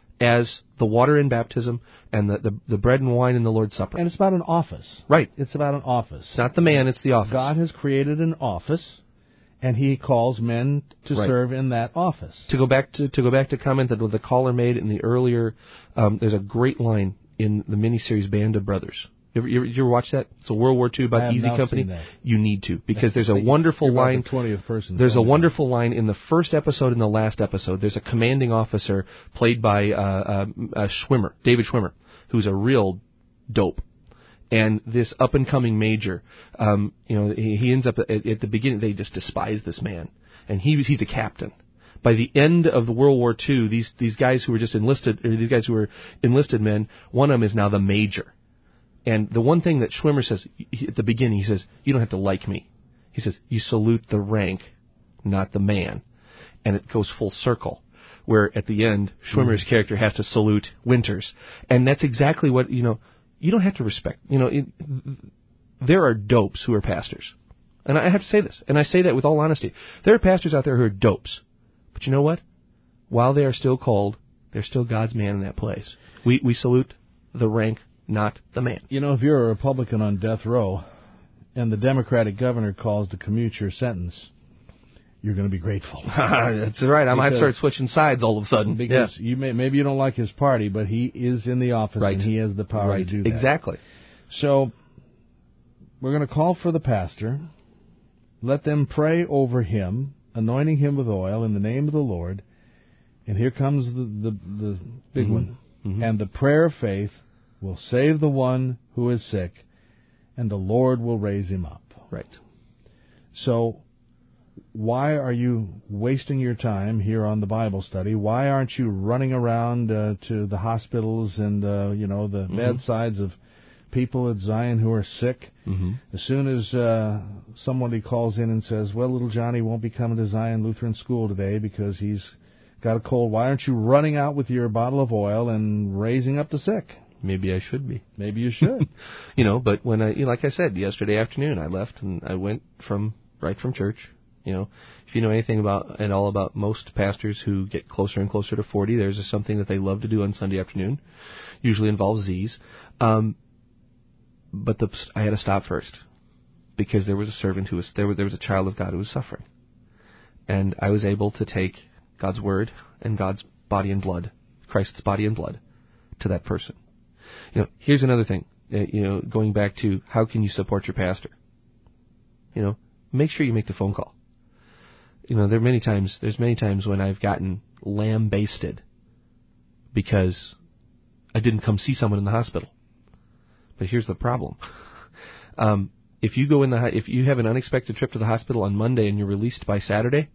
as the water in baptism and the, the, the bread and wine in the Lord's Supper. And it's about an office. Right. It's about an office. It's not the man, it's the office. God has created an office, and he calls men to right. serve in that office. To go back to to go back to comment that the caller made in the earlier, um, there's a great line in the miniseries Band of Brothers. You ever, you ever, you ever watch that? It's a World War Two about Easy Company. You need to, because there's a wonderful You're line. The twentieth person. There's a wonderful line in the first episode and the last episode. There's a commanding officer played by uh, uh, uh, Schwimmer, David Schwimmer, who's a real dope. And this up-and-coming major, um, you know, he, he ends up at, at the beginning. They just despise this man, and he he's a captain. By the end of the World War Two, these these guys who were just enlisted, or these guys who were enlisted men, one of them is now the major. And the one thing that Schwimmer says he, at the beginning, he says, "You don't have to like me." He says, "You salute the rank, not the man," and it goes full circle. Where at the end, Schwimmer's mm. character has to salute Winters, and that's exactly what you know. You don't have to respect. You know, it, there are dopes who are pastors, and I have to say this, and I say that with all honesty. There are pastors out there who are dopes, but you know what? While they are still called, they're still God's man in that place. We we salute the rank, not the man. You know, if you're a Republican on death row, and the Democratic governor calls to commute your sentence, you're going to be grateful. That's right. I because, might start switching sides all of a sudden. Because yeah. you may, maybe you don't like his party, but he is in the office right. and he has the power right. to do that. Exactly. So we're going to call for the pastor. Let them pray over him, anointing him with oil in the name of the Lord. And here comes the, the, the big mm-hmm. one. Mm-hmm. And the prayer of faith will save the one who is sick, and the Lord will raise him up. Right. So why are you wasting your time here on the Bible study? Why aren't you running around uh, to the hospitals and, uh, you know, the mm-hmm. bedsides of people at Zion who are sick? Mm-hmm. As soon as uh, somebody calls in and says, well, little Johnny won't be coming to Zion Lutheran School today because he's got a cold, why aren't you running out with your bottle of oil and raising up the sick? Maybe I should be. Maybe you should. You know, but when I, you know, like I said, yesterday afternoon I left and I went from, right from church. You know, if you know anything about at all about most pastors who get closer and closer to forty, there's just something that they love to do on Sunday afternoon. Usually involves Z's. Um, but the, I had to stop first because there was a servant who was there. Was, there was a child of God who was suffering, and I was able to take God's word and God's body and blood, Christ's body and blood, to that person. You know, here's another thing. Uh, you know, going back to how can you support your pastor? You know, make sure you make the phone call. You know, there are many times, there's many times when I've gotten lambasted because I didn't come see someone in the hospital. But here's the problem. um, if you go in the, if you have an unexpected trip to the hospital on Monday and you're released by Saturday,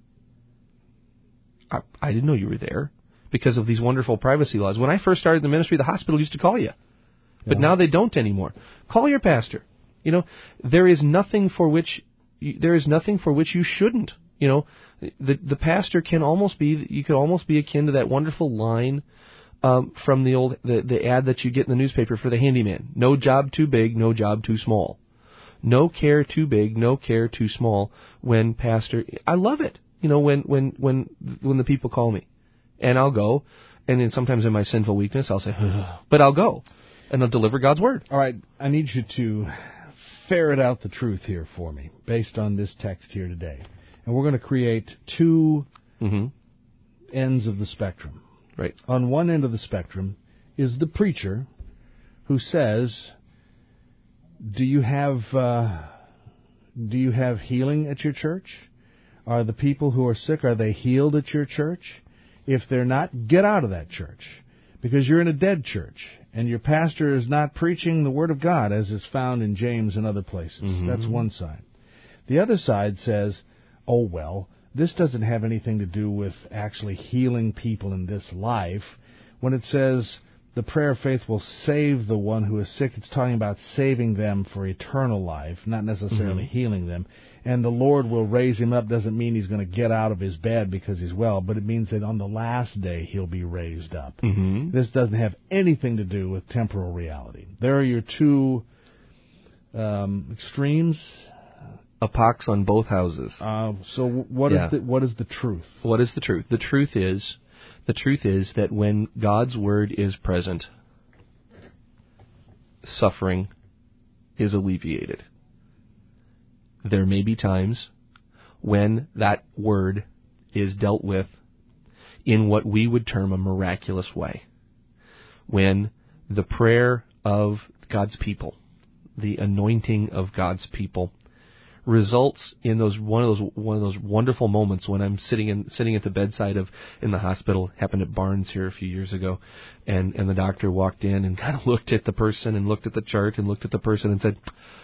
I, I didn't know you were there because of these wonderful privacy laws. When I first started the ministry, the hospital used to call you. But yeah. now they don't anymore. Call your pastor. You know, there is nothing for which you, there is nothing for which you shouldn't. You know, the the pastor can almost be, you could almost be akin to that wonderful line um, from the old the, the ad that you get in the newspaper for the handyman. No job too big, no job too small. No care too big, no care too small. When pastor, I love it. You know, when when when when the people call me, and I'll go, and then sometimes in my sinful weakness I'll say, but I'll go, and I'll deliver God's word. All right, I need you to ferret out the truth here for me, based on this text here today. And we're going to create two mm-hmm. ends of the spectrum. Right. On one end of the spectrum is the preacher who says, do you have uh, do you have healing at your church? Are the people who are sick, are they healed at your church? If they're not, get out of that church, because you're in a dead church, and your pastor is not preaching the Word of God, as is found in James and other places. Mm-hmm. That's one side. The other side says, oh, well, this doesn't have anything to do with actually healing people in this life. When it says the prayer of faith will save the one who is sick, it's talking about saving them for eternal life, not necessarily mm-hmm. healing them. And the Lord will raise him up doesn't mean he's going to get out of his bed because he's well, but it means that on the last day he'll be raised up. Mm-hmm. This doesn't have anything to do with temporal reality. There are your two um, extremes. A pox on both houses. Uh, so what yeah. is the, what is the truth? What is the truth? The truth is, the truth is that when God's word is present, suffering is alleviated. There may be times when that word is dealt with in what we would term a miraculous way. When the prayer of God's people, the anointing of God's people, results in those one of those one of those wonderful moments when I'm sitting in sitting at the bedside of in the hospital. Happened at Barnes here a few years ago, and and the doctor walked in and kind of looked at the person and looked at the chart and looked at the person and said,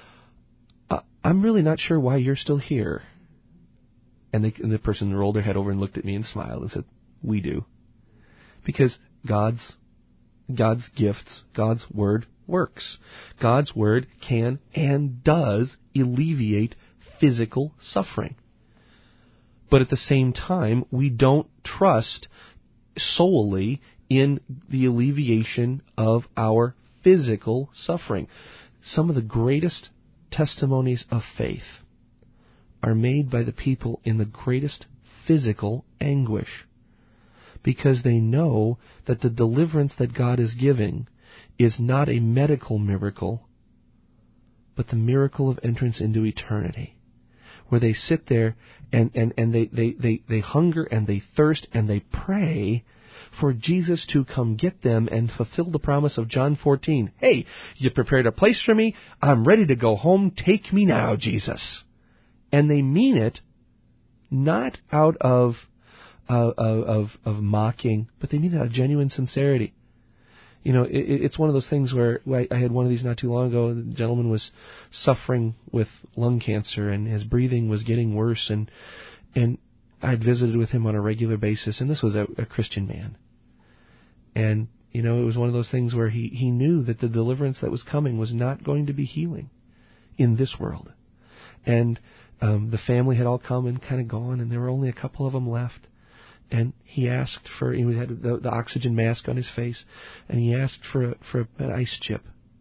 I'm really not sure why you're still here. And the, and the person rolled their head over and looked at me and smiled and said, we do. Because God's God's gifts, God's word works. God's word can and does alleviate physical suffering. But at the same time, we don't trust solely in the alleviation of our physical suffering. Some of the greatest testimonies of faith are made by the people in the greatest physical anguish, because they know that the deliverance that God is giving is not a medical miracle, but the miracle of entrance into eternity, where they sit there and, and, and they, they, they, they hunger and they thirst and they pray for Jesus to come get them and fulfill the promise of John fourteen. Hey, you prepared a place for me. I'm ready to go home. Take me now, Jesus. And they mean it not out of uh, of of mocking, but they mean it out of genuine sincerity. You know, it, it's one of those things where I had one of these not too long ago. The gentleman was suffering with lung cancer, and his breathing was getting worse, and and I'd visited with him on a regular basis, and this was a, a Christian man. And, you know, it was one of those things where he, he knew that the deliverance that was coming was not going to be healing in this world. And um, the family had all come and kind of gone, and there were only a couple of them left. And he asked for, he had the, the oxygen mask on his face, and he asked for a, for a, an ice chip.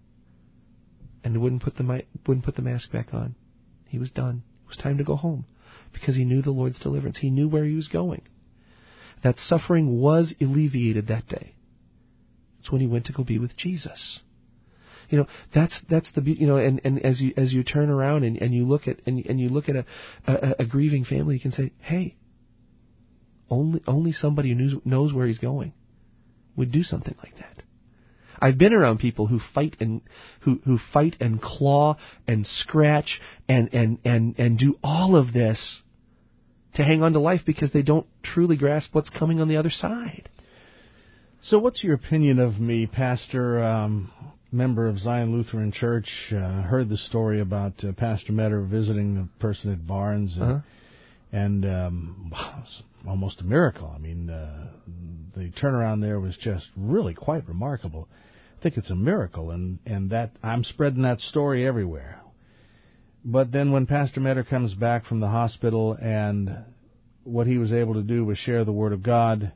And wouldn't put the wouldn't put the mask back on. He was done. It was time to go home, because he knew the Lord's deliverance. He knew where he was going. That suffering was alleviated that day. It's when he went to go be with Jesus. You know, that's that's the you know, and, and as you as you turn around and, and you look at and, and you look at a, a a grieving family, you can say, hey, only only somebody who knows knows where he's going would do something like that. I've been around people who fight and who, who fight and claw and scratch and, and, and, and do all of this to hang on to life because they don't truly grasp what's coming on the other side. So what's your opinion of me, pastor, um, member of Zion Lutheran Church? Uh, heard the story about uh, Pastor Metter visiting a person at Barnes, and, uh-huh. and um, wow, it's almost a miracle. I mean, uh, the turnaround there was just really quite remarkable. I think it's a miracle, and, and that I'm spreading that story everywhere. but then when Pastor Metter comes back from the hospital and what he was able to do was share the Word of God,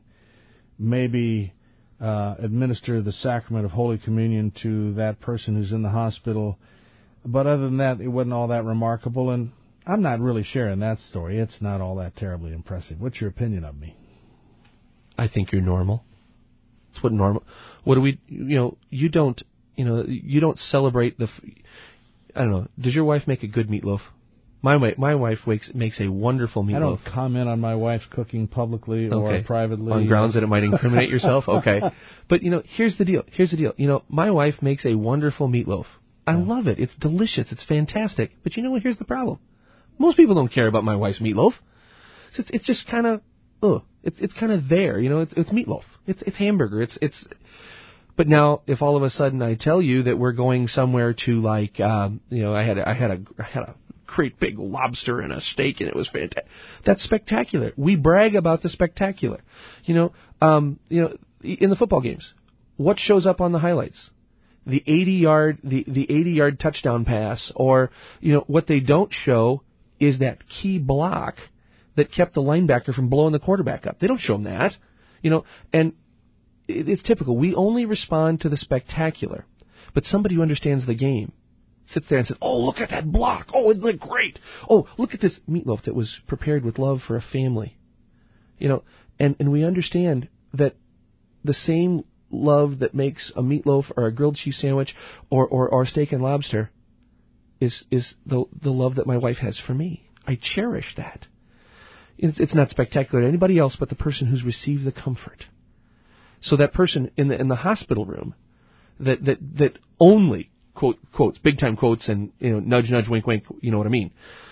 maybe uh, administer the sacrament of Holy Communion to that person who's in the hospital. But other than that, it wasn't all that remarkable, and I'm not really sharing that story. It's not all that terribly impressive. What's your opinion of me? I think you're normal. It's what normal. What do we? You know, you don't. You know, you don't celebrate the. I don't know. Does your wife make a good meatloaf? My wife, my wife makes makes a wonderful meatloaf. I don't comment on my wife's cooking publicly or okay. privately. On grounds that it might incriminate yourself? Okay. But, you know, here's the deal. Here's the deal. You know, my wife makes a wonderful meatloaf. I yeah. love it. It's delicious. It's fantastic. But you know what? Here's the problem. Most people don't care about my wife's meatloaf. So it's, it's just kind of, ugh. It's it's kind of there. You know, it's, it's meatloaf. It's it's hamburger. It's it's. But now, if all of a sudden I tell you that we're going somewhere to like, um, you know, I had a, I had a I had a great big lobster and a steak and it was fantastic. That's spectacular. We brag about the spectacular. You know, um, you know, in the football games, what shows up on the highlights? The eighty yard the the eighty yard touchdown pass, or you know what they don't show is that key block that kept the linebacker from blowing the quarterback up. They don't show them that, you know, and it's typical. We only respond to the spectacular, but somebody who understands the game sits there and says, "Oh, look at that block! Oh, isn't it great? Oh, look at this meatloaf that was prepared with love for a family," you know, and and we understand that the same love that makes a meatloaf or a grilled cheese sandwich or or, or steak and lobster is is the the love that my wife has for me. I cherish that. It's, it's not spectacular to anybody else but the person who's received the comfort. So that person in the in the hospital room, that that that only quote quotes big time quotes and you know nudge nudge wink wink, you know what I mean.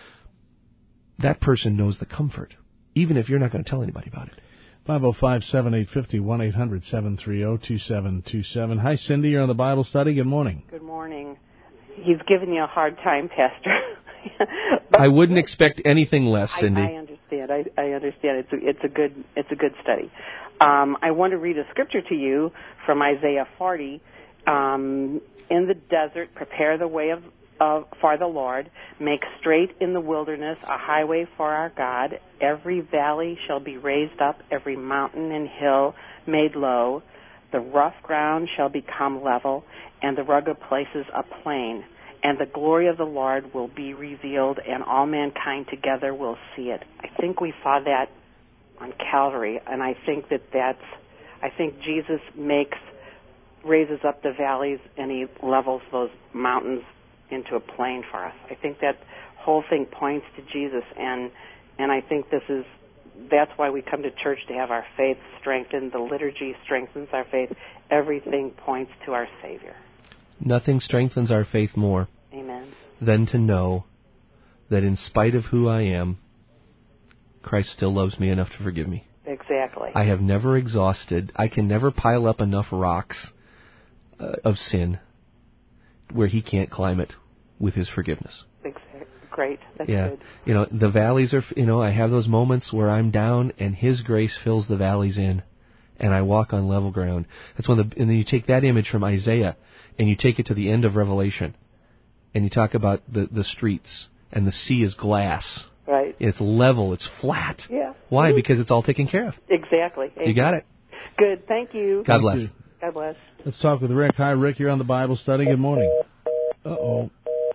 That person knows the comfort, even if you're not going to tell anybody about it. five oh five, seven eight five oh, one eight hundred, seven three oh, two seven two seven. Hi, Cindy. You're on the Bible study. Good morning. Good morning. He's giving you a hard time, Pastor. I wouldn't expect anything less, Cindy. I, I understand. I, I understand. It's a, it's a good it's a good study. Um, I want to read a scripture to you from Isaiah forty. Um, in the desert, prepare the way of, of for the Lord. Make straight in the wilderness a highway for our God. Every valley shall be raised up, every mountain and hill made low. The rough ground shall become level, and the rugged places a plain. And the glory of the Lord will be revealed, and all mankind together will see it. I think we saw that on Calvary, and I think that that's, I think Jesus makes, raises up the valleys, and he levels those mountains into a plain for us. I think that whole thing points to Jesus, and and I think this is, that's why we come to church, to have our faith strengthened. The liturgy strengthens our faith. Everything points to our Savior. Nothing strengthens our faith more Amen. than to know that in spite of who I am, Christ still loves me enough to forgive me. Exactly. I have never exhausted, I can never pile up enough rocks uh, of sin where he can't climb it with his forgiveness. Exactly. Great. That's yeah. good. You know, the valleys are, you know, I have those moments where I'm down and his grace fills the valleys in and I walk on level ground. That's when the, and then you take that image from Isaiah and you take it to the end of Revelation and you talk about the, the streets and the sea is glass. Right. It's level. It's flat. Yeah. Why? Because it's all taken care of. Exactly. You got it. Good. Thank you. God bless. You. God bless. Let's talk with Rick. Hi, Rick. You're on the Bible study. Good morning. Uh-oh.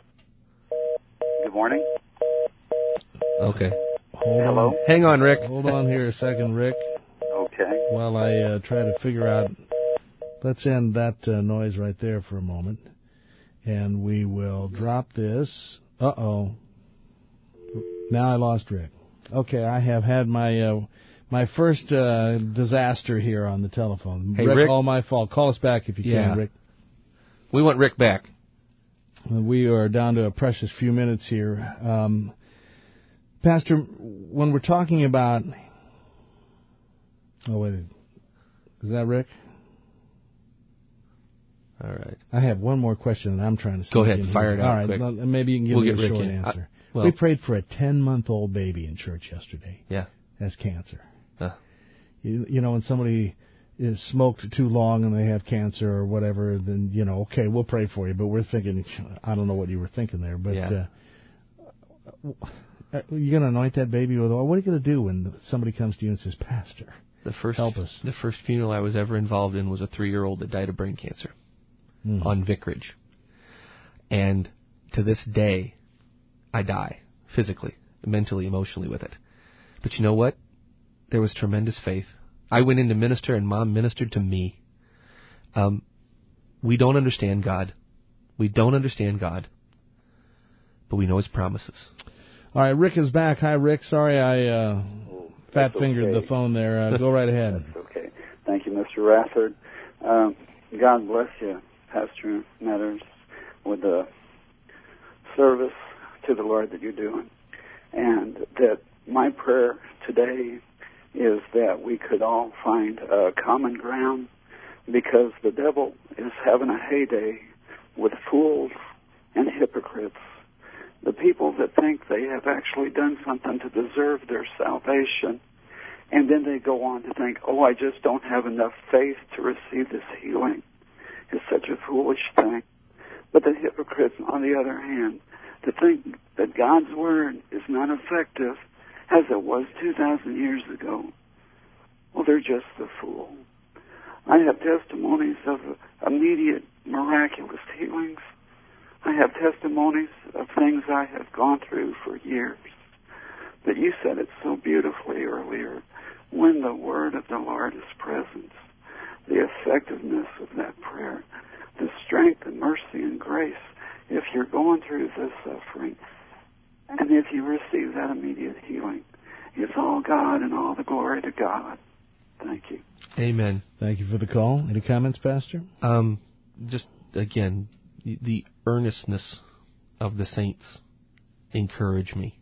Good morning. Okay. Hold Hello? on. Hang on, Rick. Hold on here a second, Rick. Okay. While I uh, try to figure out, let's end that uh, noise right there for a moment. And we will drop this. Uh-oh. Now I lost Rick. Okay, I have had my uh, my first uh, disaster here on the telephone. Hey, Rick, Rick, all my fault. Call us back if you yeah. can, Rick. We want Rick back. We are down to a precious few minutes here. Um, Pastor, when we're talking about... Oh, wait. Is that Rick? All right. I have one more question that I'm trying to... Go ahead. Fire here. it out All right. quick. Well, maybe you can give we'll me get a Rick short in. answer. I, well, we prayed for a ten-month-old baby in church yesterday. Yeah. Has cancer. Uh. You, you know, when somebody is smoked too long and they have cancer or whatever, then, you know, okay, we'll pray for you. But we're thinking, I don't know what you were thinking there. But yeah. you're going to anoint that baby with oil. What are you going to do when somebody comes to you and says, Pastor, the first, help us? The first funeral I was ever involved in was a three-year-old that died of brain cancer mm. on Vicarage. And to this day, I die physically, mentally, emotionally with it. But you know what? There was tremendous faith. I went in to minister, and Mom ministered to me. Um, we don't understand God. We don't understand God. But we know His promises. All right, Rick is back. Hi, Rick. Sorry I uh, fat-fingered okay. the phone there. Uh, go right ahead. That's okay. Thank you, Mister Rathard. Um, God bless you, Pastor Metters, with the service to the Lord that you're doing. And that my prayer today is that we could all find uh, common ground, because the devil is having a heyday with fools and hypocrites, the people that think they have actually done something to deserve their salvation, and then they go on to think, oh, I just don't have enough faith to receive this healing. It's such a foolish thing. But the hypocrites, on the other hand, to think that God's Word is not effective as it was two thousand years ago, well, they're just the fool. I have testimonies of immediate miraculous healings. I have testimonies of things I have gone through for years. But you said it so beautifully earlier, when the Word of the Lord is present, the effectiveness of that prayer, the strength and mercy and grace, if you're going through this suffering, and if you receive that immediate healing, it's all God and all the glory to God. Thank you. Amen. Thank you for the call. Any comments, Pastor? Um, just, again, the earnestness of the saints encourage me.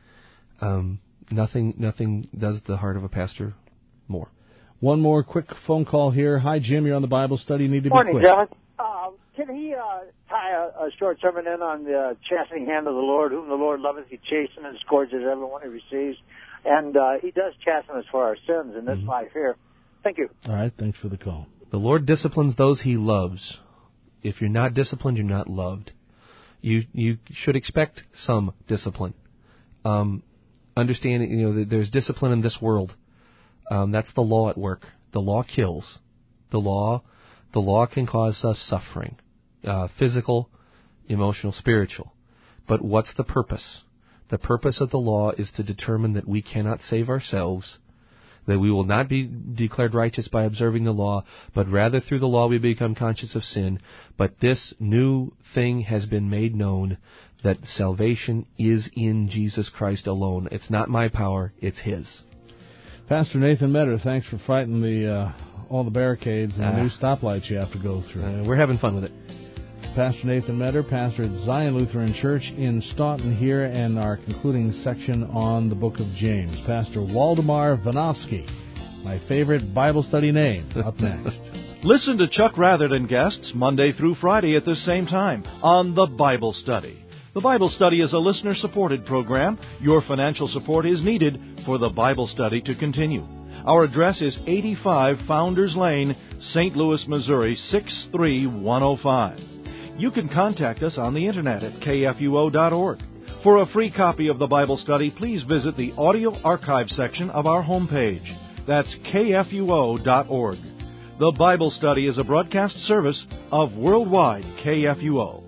Um, nothing nothing does the heart of a pastor more. One more quick phone call here. Hi, Jim. You're on the Bible study. You need to be Morning, quick. John. Uh, can he uh, tie a, a short sermon in on the chastening hand of the Lord? Whom the Lord loveth, he chastens and scourges everyone he receives. And uh, he does chasten us for our sins in this mm-hmm. life here. Thank you. All right. Thanks for the call. The Lord disciplines those he loves. If you're not disciplined, you're not loved. You you should expect some discipline. Um, understand, you know, that there's discipline in this world. Um, that's the law at work. The law kills. The law, the law can cause us suffering, uh, physical, emotional, spiritual. But what's the purpose? The purpose of the law is to determine that we cannot save ourselves, that we will not be declared righteous by observing the law, but rather through the law we become conscious of sin. But this new thing has been made known, that salvation is in Jesus Christ alone. It's not my power, it's His. Pastor Nathan Metter, thanks for fighting the uh, all the barricades and uh, the new stoplights you have to go through. Uh, we're having fun with it. Pastor Nathan Metter, pastor at Zion Lutheran Church in Staunton here, and our concluding section on the book of James. Pastor Waldemar Vanovsky, my favorite Bible study name, up next. Listen to Chuck Rathard and guests Monday through Friday at this same time on The Bible Study. The Bible Study is a listener-supported program. Your financial support is needed for the Bible Study to continue. Our address is eighty-five Founders Lane, Saint Louis, Missouri, six three one oh five. You can contact us on the Internet at K F U O dot org. For a free copy of the Bible Study, please visit the audio archive section of our homepage. That's K F U O dot org. The Bible Study is a broadcast service of Worldwide K F U O.